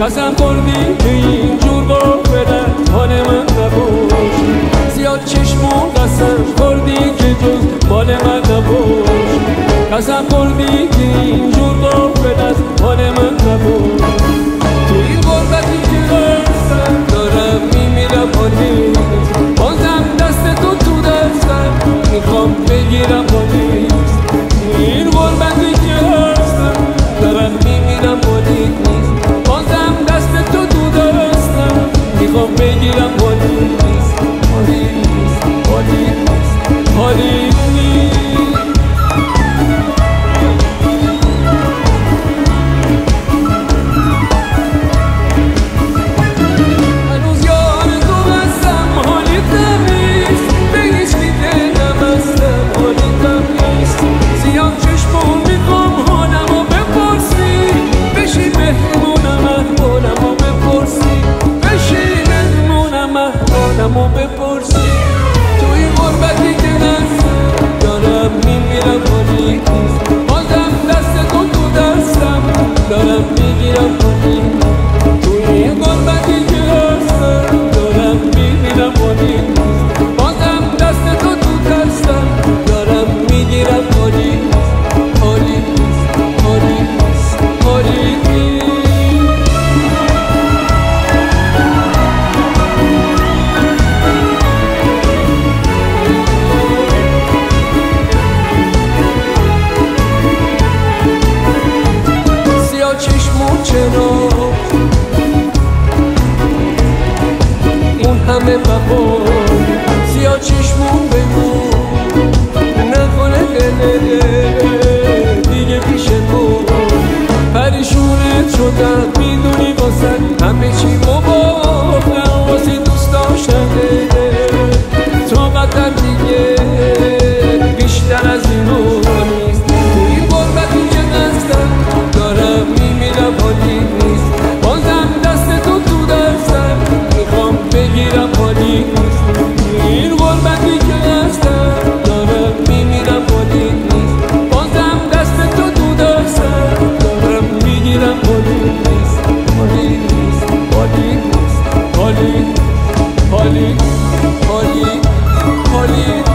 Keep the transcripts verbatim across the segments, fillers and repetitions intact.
قسم خوردی که اینجور با بدن حال من نباش. زیاد چشمون قسم خوردی که جز مال من نباش. قسم خوردی که اینجور با بدن حال من نباش. تو این غربتی که هستم دارم میمیرم حالی بازم دست تو تو دستم میخوام بگیرم حالی. این غربتی که هستم دارم میمیرم حالی نیست بازم دست تو تو دستم میخوام بگیرم حالی نیست. حالی نیست حالی نیست حالی نیست. و بپرسی تو این غربتی که هستم دارم میمیرم حالی نیست بازم دست تو تو دستم دارم میگیرم حالی نیست. تو این غربتی که هستم دارم میمیرم حالی نیست بازم دست تو تو دستم دارم میگیرم حالی نیست. حالی نیست حالی نیست حالی نیست. چشمون چرا اون همه وفا سیاه چشمون بمون نکنه دل دیگه پیش تو پریشونت شدم میدونی واسه همه چی مباهم واسه دوست داشتن طاقتم دیگه بیشتر از اینو نیست. توی غربتی که هستم دارم میمیرم حالی نیست بازم دست تو تو دستم میخوام بگیرم حالی نیست. این غربتی که هستم دارم میمیرم حالی نیست بازم دست تو تو دستم دارم میگیرم حالی نیست. حالی نیست حالی نیست حالی حالی حالی حالی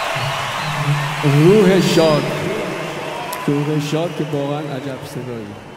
روح شاد روح شاد که واقعا عجب صدایی.